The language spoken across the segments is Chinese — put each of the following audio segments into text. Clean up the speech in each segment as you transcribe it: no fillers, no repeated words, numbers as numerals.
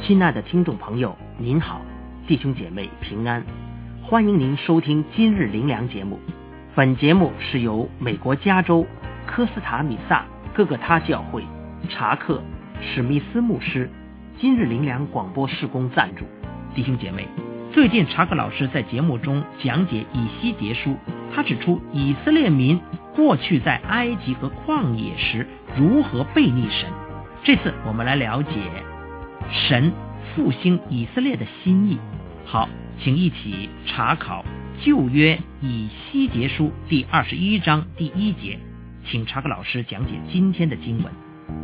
亲爱的听众朋友，您好，弟兄姐妹平安，欢迎您收听今日灵粮节目。本节目是由美国加州科斯塔米萨各个他教会查克史密斯牧师今日灵粮广播事工赞助。弟兄姐妹，最近查克老师在节目中讲解以西结书，他指出以色列民过去在埃及和旷野时如何背逆神。这次我们来了解神复兴以色列的心意。好，请一起查考旧约以西结书第21章第1节，请查克老师讲解今天的经文。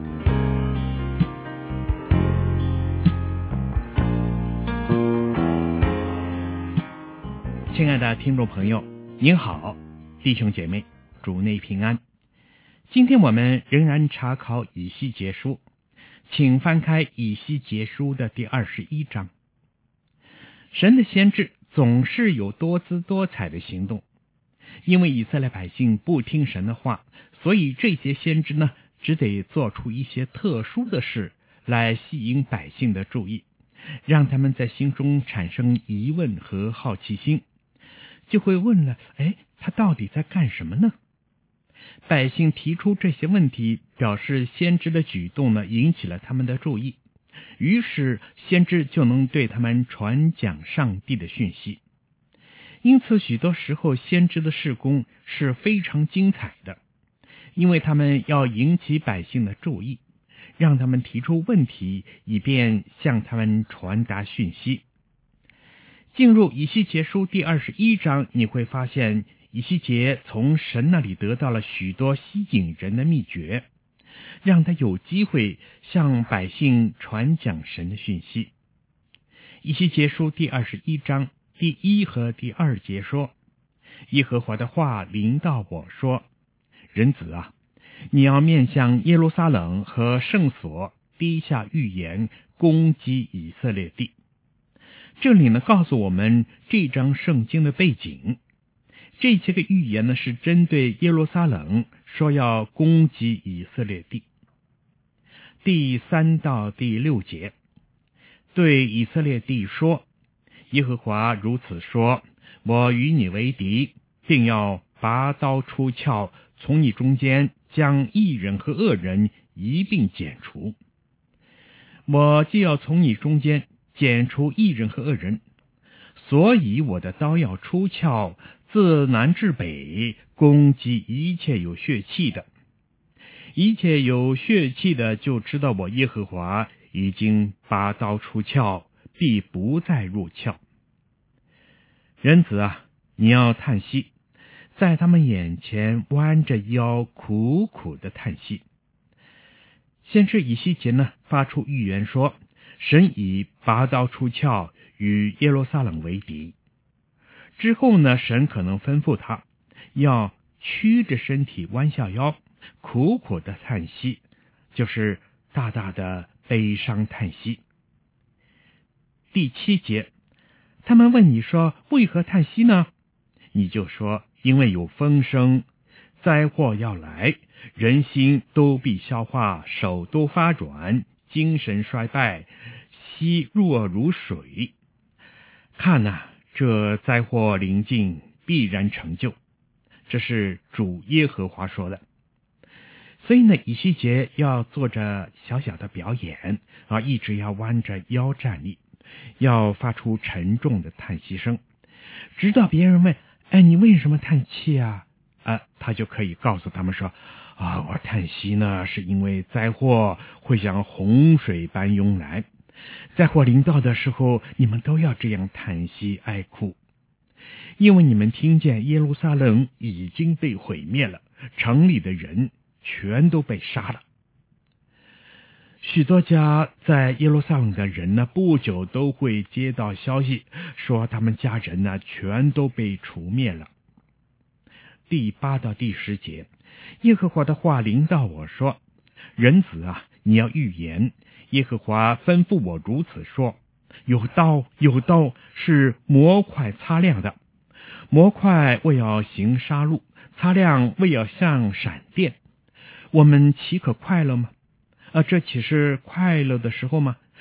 亲爱的听众朋友，您好，弟兄姐妹，主内平安。今天我们仍然查考以西结书，请翻开以西结书的第21章。神的先知总是有多姿多彩的行动，因为以色列百姓不听神的话，所以这些先知呢，只得做出一些特殊的事来吸引百姓的注意，让他们在心中产生疑问和好奇心，就会问了，他到底在干什么呢？百姓提出这些问题，表示先知的举动呢，引起了他们的注意，于是先知就能对他们传讲上帝的讯息。因此许多时候先知的事工是非常精彩的，因为他们要引起百姓的注意，让他们提出问题，以便向他们传达讯息。进入以西结书第21章，你会发现以西结从神那里得到了许多吸引人的秘诀，让他有机会向百姓传讲神的讯息。以西结书第21章第1和第2节说，耶和华的话临到我说，人子啊，你要面向耶路撒冷和圣所低下预言，攻击以色列地。这里呢，告诉我们这章圣经的背景。这些个预言呢，是针对耶路撒冷，说要攻击以色列地。第3到第6节，对以色列地说，耶和华如此说，我与你为敌，并要拔刀出鞘，从你中间将义人和恶人一并剪除。我既要从你中间剪除义人和恶人，所以我的刀要出鞘，自南至北，攻击一切有血气的。一切有血气的就知道我耶和华已经拔刀出鞘，必不再入鞘。人子啊，你要叹息，在他们眼前弯着腰苦苦的叹息。先知以西结呢，发出预言说，神以拔刀出鞘与耶路撒冷为敌。之后呢，神可能吩咐他要屈着身体弯下腰，苦苦的叹息，就是大大的悲伤叹息。第7节，他们问你说，为何叹息呢？你就说，因为有风声，灾祸要来，人心都必消化，手都发软，精神衰败，息弱如水。看哪，这灾祸临近，必然成就。这是主耶和华说的。所以呢，以西结要做着小小的表演，一直要弯着腰站立，要发出沉重的叹息声，直到别人问，你为什么叹气啊？他就可以告诉他们说，我叹息呢，是因为灾祸会像洪水般涌来。灾祸临到的时候，你们都要这样叹息哀哭，因为你们听见耶路撒冷已经被毁灭了，城里的人全都被杀了。许多家在耶路撒冷的人呢，不久都会接到消息，说他们家人呢，全都被除灭了。第8到第10节，耶和华的话临到我说，人子啊，你要预言，耶和华吩咐我如此说，有刀，有刀，是磨快擦亮的，磨快为要行杀戮，擦亮为要像闪电。我们岂可快乐吗？这岂是快乐的时候吗？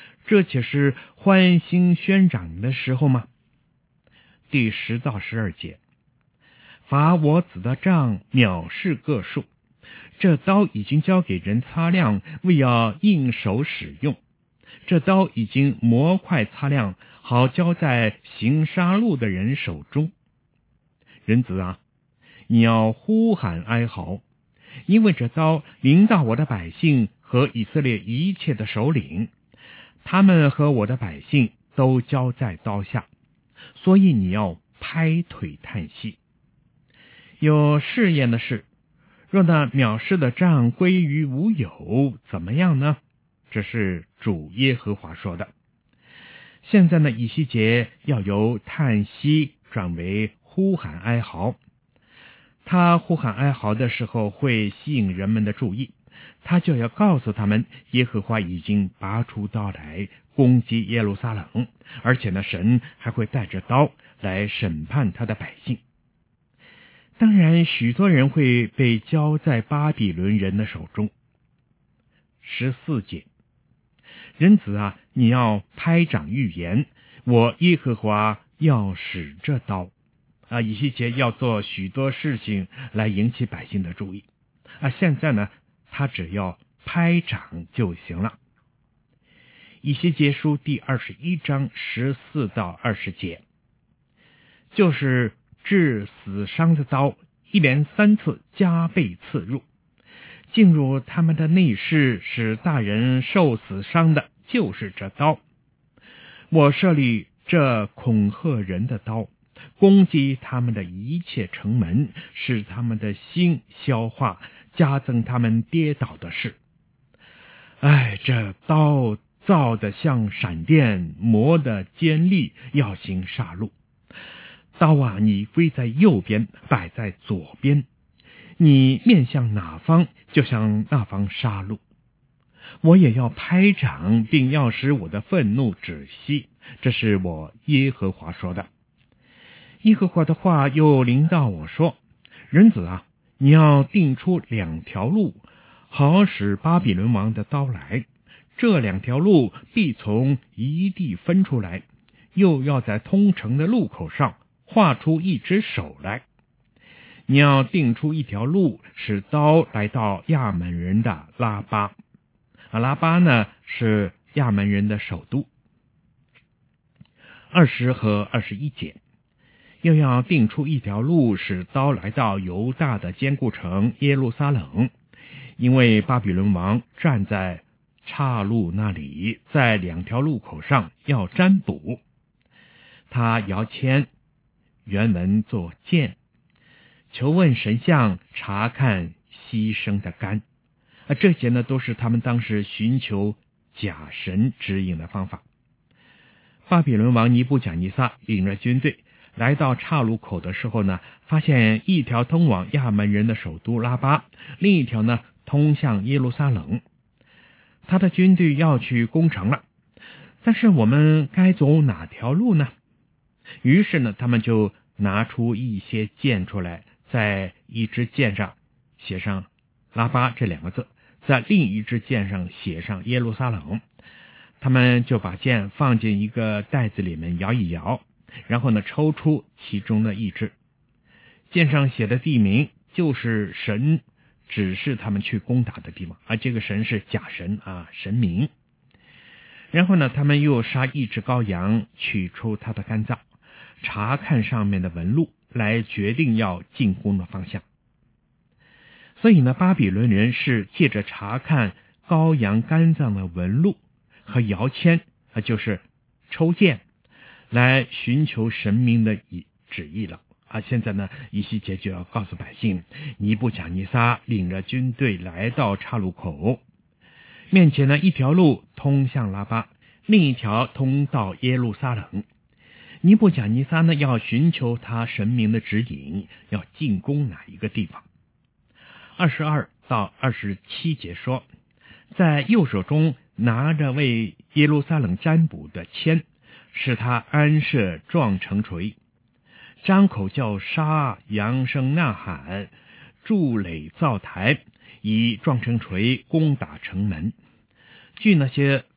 这且是欢欣宣嚷的时候吗？第10到12节，罚我子的杖藐视个数，这刀已经交给人擦亮，为要应手使用。这刀已经磨快擦亮，好交在行杀戮的人手中。人子啊，你要呼喊哀嚎，因为这刀临到我的百姓和以色列一切的首领，他们和我的百姓都交在刀下，所以你要拍腿叹息。有试验的事，若那藐视的杖归于无有，怎么样呢？这是主耶和华说的。现在呢，以西结要由叹息转为呼喊哀嚎。他呼喊哀嚎的时候会吸引人们的注意，他就要告诉他们，耶和华已经拔出刀来攻击耶路撒冷，而且呢，神还会带着刀来审判他的百姓。当然，许多人会被交在巴比伦人的手中。14节，人子啊，你要拍掌预言，我耶和华要使这刀。以西结要做许多事情来引起百姓的注意。现在呢，他只要拍掌就行了。以西结书第21章14到20节，就是治死伤的刀，一连3次加倍刺入，进入他们的内室，使大人受死伤的，就是这刀。我设立这恐吓人的刀，攻击他们的一切城门，使他们的心消化，加增他们跌倒的事。这刀造得像闪电，磨得尖利，要行杀戮。刀啊，你归在右边，摆在左边，你面向哪方，就向那方杀戮。我也要拍掌，并要使我的愤怒止息。这是我耶和华说的。耶和华的话又临到我说，人子啊，你要定出2条路，好使巴比伦王的刀来。这2条路必从一地分出来，又要在通城的路口上画出一只手来。你要定出一条路，使刀来到亚门人的拉巴。拉巴呢，是亚门人的首都。20和21节，又要定出一条路，使刀来到犹大的坚固城耶路撒冷，因为巴比伦王站在岔路那里，在2条路口上要占卜。他摇签，原文作剑，求问神像，查看牺牲的肝。这些呢，都是他们当时寻求假神指引的方法。巴比伦王尼布甲尼撒领着军队来到岔路口的时候呢，发现一条通往亚门人的首都拉巴，另一条呢通向耶路撒冷。他的军队要去攻城了，但是我们该走哪条路呢？于是呢，他们就拿出一些剑出来，在一支箭上写上拉巴这2个字，在另一支箭上写上耶路撒冷。他们就把剑放进一个袋子里面摇一摇，然后呢抽出其中的一支。剑上写的地名就是神指示他们去攻打的地方，而这个神是假神神明。然后呢，他们又杀一只羔羊，取出它的肝脏，查看上面的纹路，来决定要进攻的方向。所以呢，巴比伦人是借着查看羔羊肝脏的纹路和摇签，就是抽剑，来寻求神明的旨意了。现在呢，以西结就要告诉百姓，尼布甲尼撒领着军队来到岔路口，面前呢一条路通向拉巴，另一条通到耶路撒冷。尼布甲尼撒呢要寻求他神明的指引，要进攻哪一个地方。22到27节说，在右手中拿着为耶路撒冷占卜的签，使他安设撞城锤，张口叫杀，扬声呐喊，筑垒造台，以撞城锤攻打城门。据那些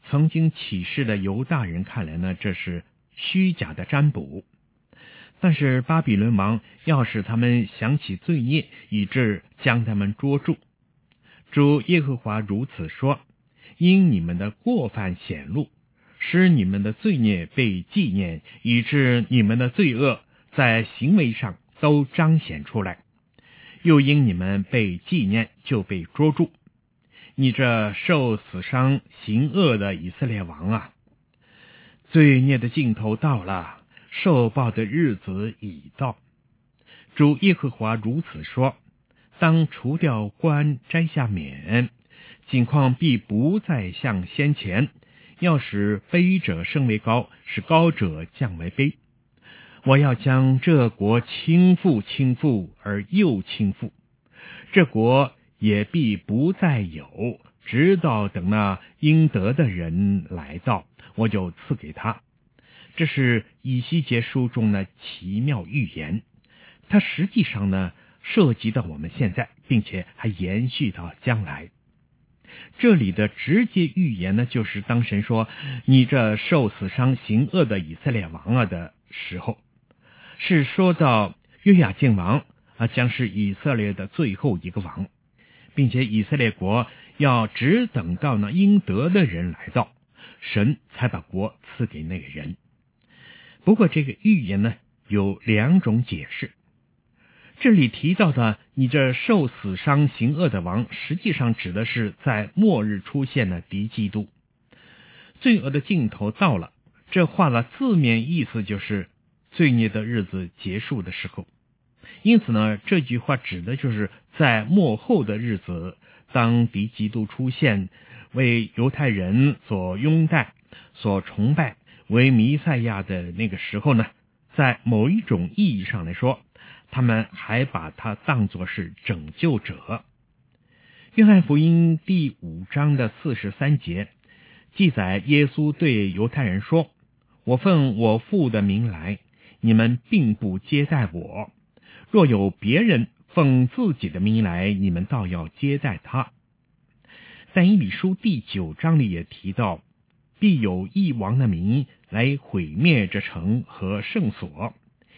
曾经启示的犹大人看来呢，这是虚假的占卜。但是巴比伦王要使他们想起罪孽，以致将他们捉住。主耶和华如此说：因你们的过犯显露，使你们的罪孽被纪念，以致你们的罪恶在行为上都彰显出来。又因你们被纪念，就被捉住。你这受死伤行恶的以色列王啊，罪孽的尽头到了，受报的日子已到。主耶和华如此说：当除掉冠，摘下冕，景况必不再像先前，要使卑者升为高，使高者降为卑。我要将这国倾覆而又倾覆，这国也必不再有，直到等那应得的人来到，我就赐给他。这是以西结书中的奇妙预言，它实际上呢涉及到我们现在，并且还延续到将来。这里的直接预言呢，就是当神说你这受死伤行恶的以色列王啊的时候，是说到约雅敬王将是以色列的最后一个王，并且以色列国要只等到那应得的人来到，神才把国赐给那个人。不过这个预言呢有两种解释。这里提到的你这受死伤行恶的王，实际上指的是在末日出现的敌基督。罪恶的尽头到了，这话的字面意思就是罪孽的日子结束的时候。因此呢，这句话指的就是在末后的日子，当敌基督出现，为犹太人所拥戴、所崇拜为弥赛亚的那个时候呢，在某一种意义上来说，他们还把他当作是拯救者。约翰福音第5章的43节记载，耶稣对犹太人说：我奉我父的名来，你们并不接待我，若有别人奉自己的名来，你们倒要接待他。但以理书第9章里也提到，必有一王的名来毁灭这城和圣所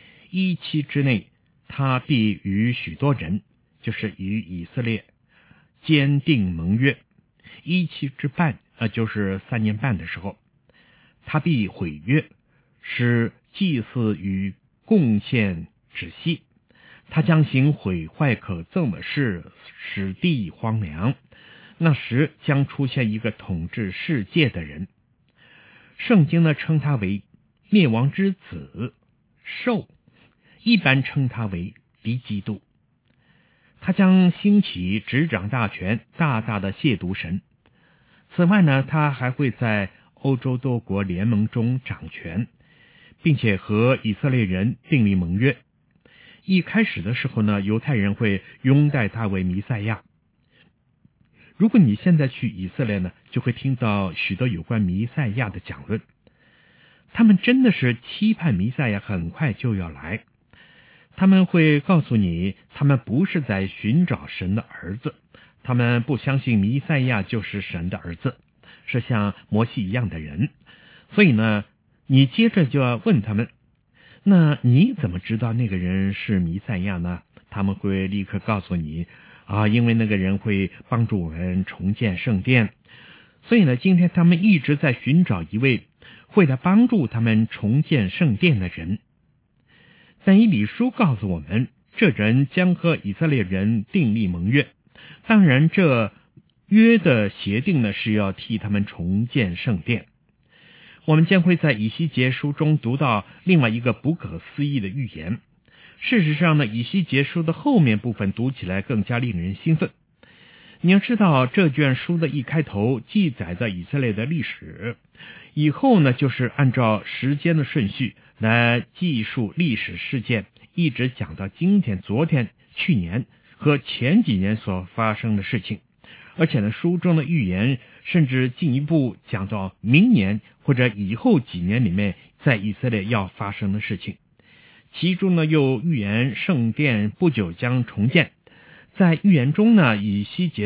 ，1期之内，他必与许多人，就是与以色列坚定盟约，1期之半，就是3年半的时候，他必毁约，使祭祀与贡献止息。他将行毁坏可憎的事，使地荒凉。那时将出现一个统治世界的人，圣经呢称他为灭亡之子兽，一般称他为敌基督。他将兴起执掌大权，大大的亵渎神。此外呢，他还会在欧洲多国联盟中掌权，并且和以色列人订立盟约。一开始的时候呢，犹太人会拥戴他为弥赛亚。如果你现在去以色列呢，就会听到许多有关弥赛亚的讲论。他们真的是期盼弥赛亚很快就要来。他们会告诉你，他们不是在寻找神的儿子，他们不相信弥赛亚就是神的儿子，是像摩西一样的人。所以呢，你接着就要问他们，那你怎么知道那个人是弥赛亚呢？他们会立刻告诉你，因为那个人会帮助我们重建圣殿。所以呢，今天他们一直在寻找一位会来帮助他们重建圣殿的人。但以理书告诉我们，这人将和以色列人订立盟约，当然这约的协定呢是要替他们重建圣殿。我们将会在以西结书中读到另外一个不可思议的预言。事实上呢，以西结书的后面部分读起来更加令人兴奋。你要知道，这卷书的一开头记载着以色列的历史，以后呢就是按照时间的顺序来记述历史事件，一直讲到今天、昨天、去年和前几年所发生的事情。而且呢，书中的预言甚至进一步讲到明年或者以后几年里面在以色列要发生的事情。其中呢又预言圣殿不久将重建。在预言中呢，以西结呢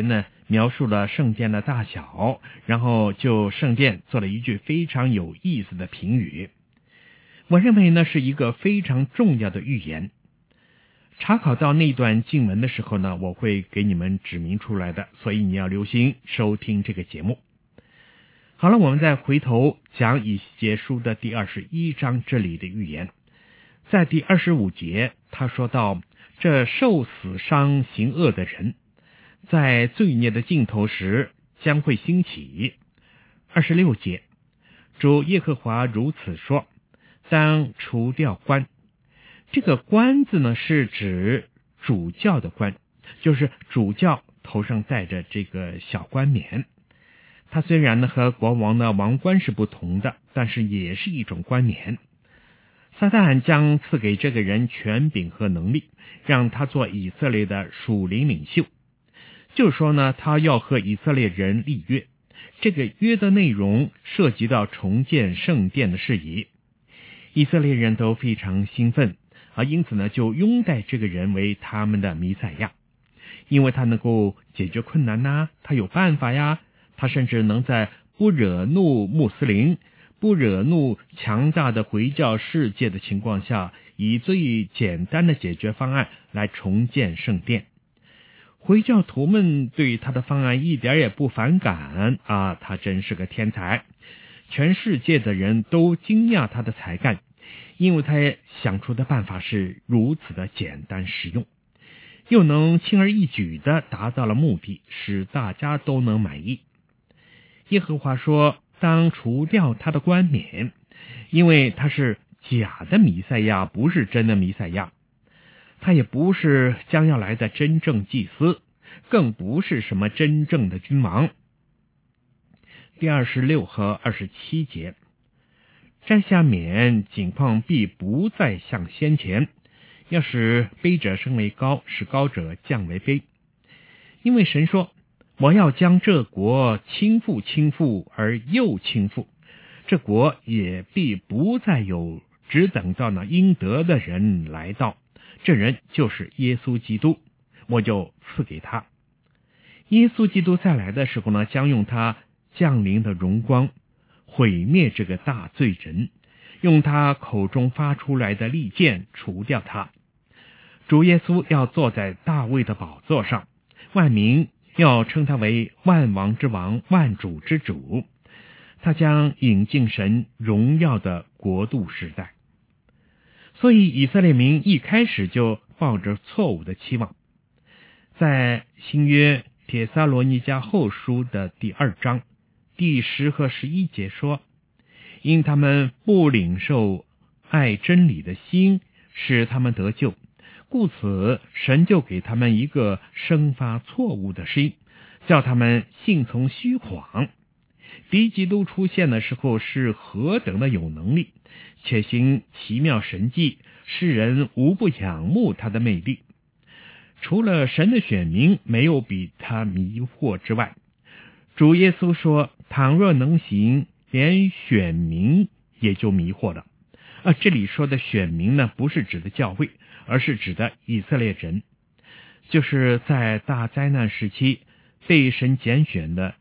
描述了圣殿的大小，然后就圣殿做了一句非常有意思的评语。我认为呢是一个非常重要的预言。查考到那段经文的时候呢，我会给你们指明出来的，所以你要留心收听这个节目。好了，我们再回头讲以西结书的第21章这里的预言。在第25节，他说到这受死伤行恶的人，在罪孽的尽头时将会兴起。26节，主耶和华如此说，当除掉冠。这个冠字呢，是指主教的冠，就是主教头上戴着这个小冠冕。它虽然呢和国王的王冠是不同的，但是也是一种冠冕。撒旦将赐给这个人权柄和能力，让他做以色列的属灵领袖。就是说呢，他要和以色列人立约，这个约的内容涉及到重建圣殿的事宜。以色列人都非常兴奋，因此呢就拥戴这个人为他们的弥赛亚，因为他能够解决困难呐，他有办法呀，他甚至能在不惹怒穆斯林、不惹怒强大的回教世界的情况下，以最简单的解决方案来重建圣殿。回教徒们对他的方案一点也不反感他真是个天才。全世界的人都惊讶他的才干，因为他想出的办法是如此的简单实用，又能轻而易举地达到了目的，使大家都能满意。耶和华说，当除掉他的冠冕，因为他是假的弥赛亚，不是真的弥赛亚。他也不是将要来的真正祭司，更不是什么真正的君王。第26和27节，摘下冕，景况必不再像先前，要使卑者升为高，使高者降为卑。因为神说，我要将这国倾覆而又倾覆，这国也必不再有只等到那应得的人来到，这人就是耶稣基督，我就赐给他。耶稣基督再来的时候呢，将用他降临的荣光毁灭这个大罪人，用他口中发出来的利剑除掉他。主耶稣要坐在大卫的宝座上，万民要称他为万王之王，万主之主。他将引进神荣耀的国度时代。所以以色列民一开始就抱着错误的期望。在新约帖撒罗尼迦后书的第2章第10和11节说，因他们不领受爱真理的心，使他们得救，故此神就给他们一个生发错误的心，叫他们信从虚谎。敌基督出现的时候是何等的有能力，且行奇妙神迹，世人无不仰慕他的魅力。除了神的选民没有比他迷惑之外，主耶稣说，倘若能行，连选民也就迷惑了。这里说的选民呢，不是指的教会，而是指的以色列人，就是在大灾难时期被神拣选的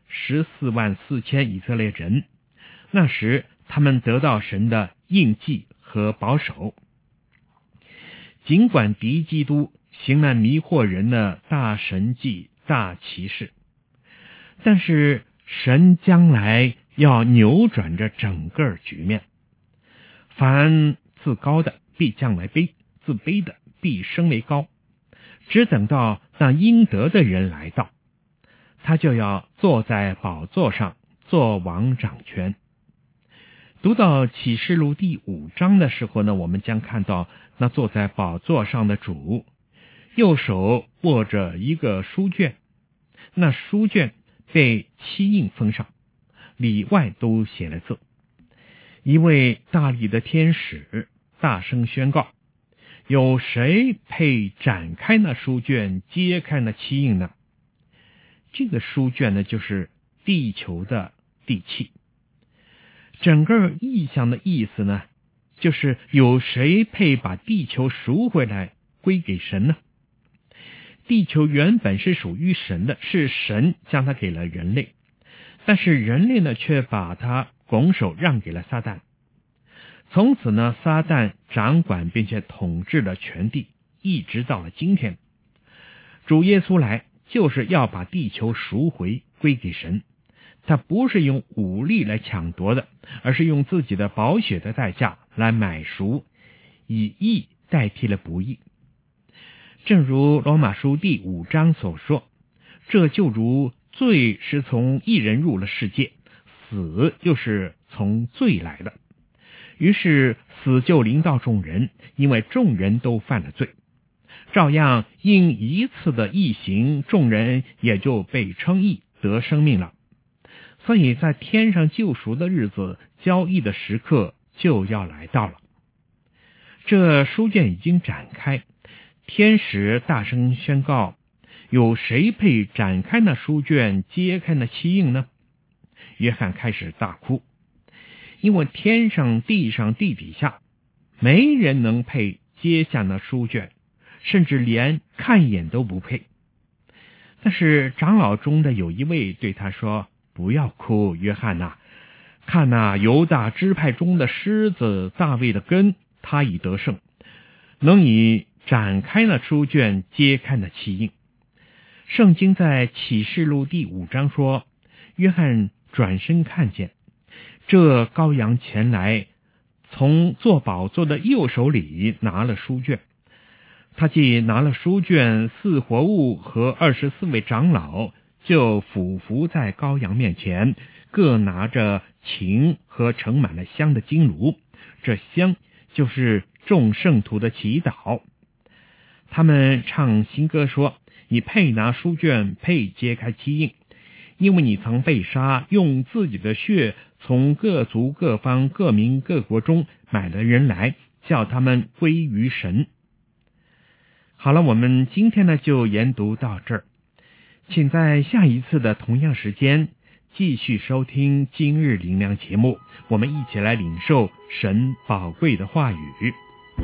144000以色列人。那时他们得到神的印记和保守。尽管敌基督行了迷惑人的大神迹、大奇事，但是神将来要扭转着整个局面。凡自高的必降为卑，自卑的必升为高，只等到那应得的人来到，他就要坐在宝座上，做王掌权。读到启示录第5章的时候呢，我们将看到那坐在宝座上的主，右手握着一个书卷，那书卷被漆印封上，里外都写了字。一位大力的天使大声宣告，有谁配展开那书卷，揭开那漆印呢？这个书卷呢，就是地球的地气。整个意象的意思呢，就是有谁配把地球赎回来归给神呢？ 地球原本是属于神的，是神将它给了人类，但是人类呢，却把它拱手让给了撒旦。从此呢，撒旦掌管并且统治了全地，一直到了今天。主耶稣来就是要把地球赎回归给神，他不是用武力来抢夺的，而是用自己的宝血的代价来买赎，以义代替了不义。正如罗马书第5章所说，这就如罪是从一人入了世界，死又是从罪来的，于是死就临到众人，因为众人都犯了罪。照样因一次的义行，众人也就被称义得生命了。所以在天上救赎的日子，交易的时刻就要来到了。这书卷已经展开，天使大声宣告，有谁配展开那书卷，揭开那七印呢？约翰开始大哭，因为天上地上地底下没人能配揭下那书卷，甚至连看一眼都不配。但是长老中的有一位对他说，不要哭，约翰哪，看那犹大支派中的狮子大卫的根，他已得胜，能以展开那书卷，揭开那七印。圣经在启示录第5章说，约翰转身看见这羔羊前来，从坐宝座的右手里拿了书卷。他既拿了书卷，4活物和24位长老就俯伏在羔羊面前，各拿着琴和盛满了香的金炉，这香就是众圣徒的祈祷。他们唱新歌说，你配拿书卷，配揭开七印，因为你曾被杀，用自己的血从各族各方各民各国中买了人来，叫他们归于神。好了，我们今天呢就研读到这儿，请在下一次的同样时间继续收听今日灵粮节目，我们一起来领受神宝贵的话语。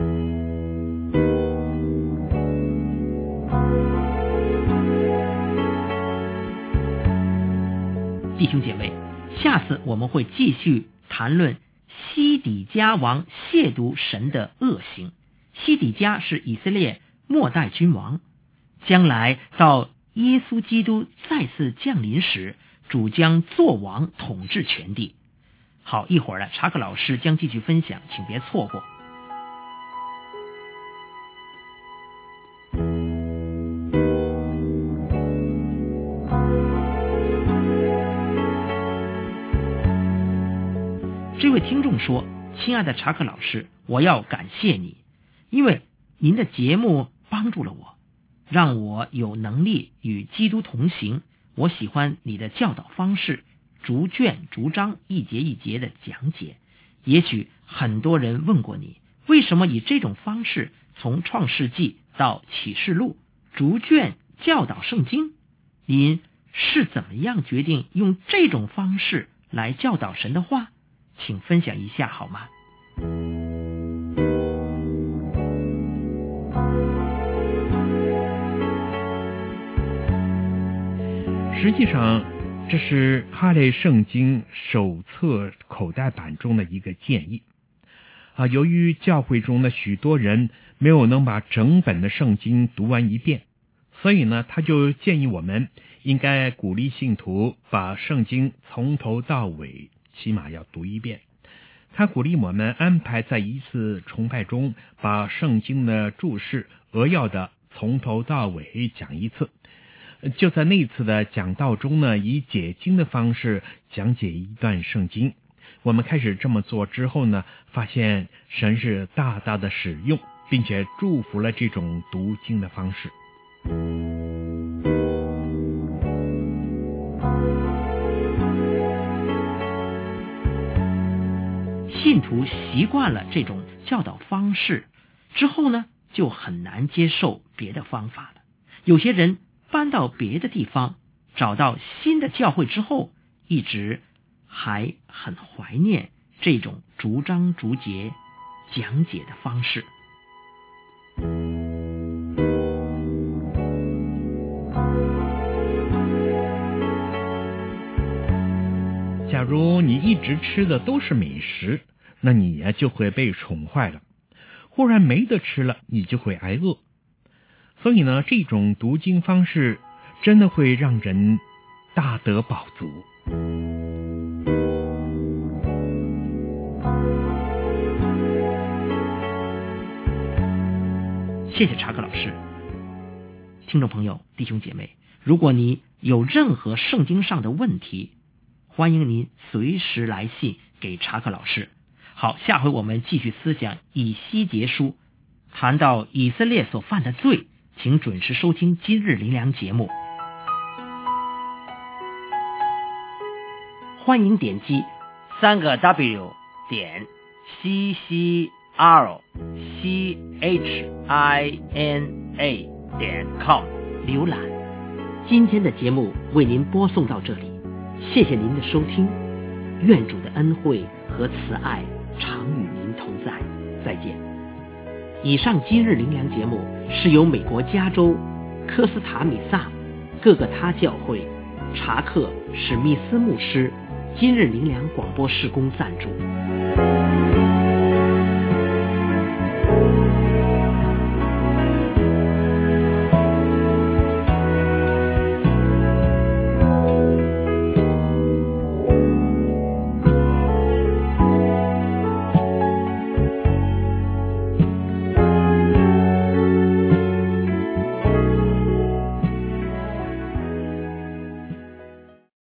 弟兄姐妹，下次我们会继续谈论西底家王亵渎神的恶行。西底家是以色列末代君王，将来到耶稣基督再次降临时，主将作王统治全地。好，一会儿呢，查克老师将继续分享，请别错过。这位听众说，亲爱的查克老师，我要感谢你，因为您的节目帮助了我，让我有能力与基督同行。我喜欢你的教导方式，逐卷逐章一节一节的讲解。也许很多人问过你，为什么以这种方式从创世纪到启示录逐卷教导圣经？您是怎么样决定用这种方式来教导神的话？请分享一下好吗？ 实际上，这是哈雷圣经手册口袋版中的一个建议。由于教会中的许多人没有能把整本的圣经读完一遍，所以呢，他就建议我们应该鼓励信徒把圣经从头到尾起码要读一遍。他鼓励我们安排在一次崇拜中把圣经的注释扼要的从头到尾讲一次。就在那次的讲道中呢，以解经的方式讲解一段圣经。我们开始这么做之后呢，发现神是大大的使用，并且祝福了这种读经的方式。 信徒习惯了这种教导方式之后呢，就很难接受别的方法了。有些人搬到别的地方，找到新的教会之后，一直还很怀念这种逐章逐节讲解的方式。 假如你一直吃的都是美食，那你呀就会被宠坏了，忽然没得吃了，你就会挨饿。所以呢，这种读经方式真的会让人大得饱足。 谢谢查克老师。听众朋友、弟兄姐妹，如果你有任何圣经上的问题，欢迎您随时来信给查克老师。好，下回我们继续思想以西结书，谈到以色列所犯的罪，请准时收听今日灵粮节目。欢迎点击3W CCRCHINA.com 浏览。今天的节目为您播送到这里，谢谢您的收听，愿主的恩惠和慈爱常与您同在，再见。以上今日灵粮节目是由美国加州科斯塔米萨各个他教会查克史密斯牧师今日灵粮广播事工赞助。